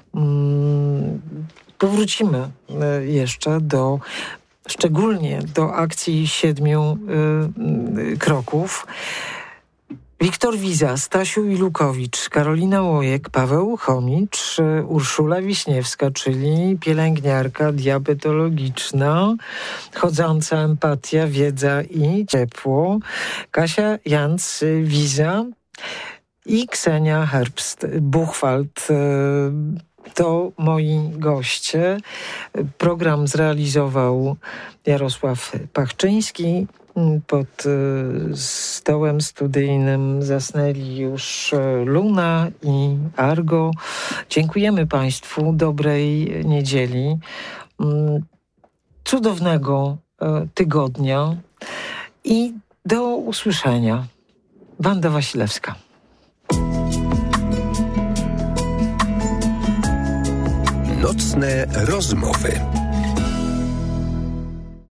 mm, powrócimy y, jeszcze do, szczególnie do akcji siedmiu y, y, kroków. Wiktor Wiza, Stasiu Ilukowicz, Karolina Łojek, Paweł Chomicz, Urszula Wiśniewska, czyli pielęgniarka diabetologiczna, chodząca empatia, wiedza i ciepło, Kasia Janc-Wiza i Ksenia Herbst-Buchwald. To moi goście. Program zrealizował Jarosław Pachczyński. Pod stołem studyjnym zasnęli już Luna i Argo. Dziękujemy Państwu. Dobrej niedzieli. Cudownego tygodnia i do usłyszenia. Wanda Wasilewska. Nocne rozmowy.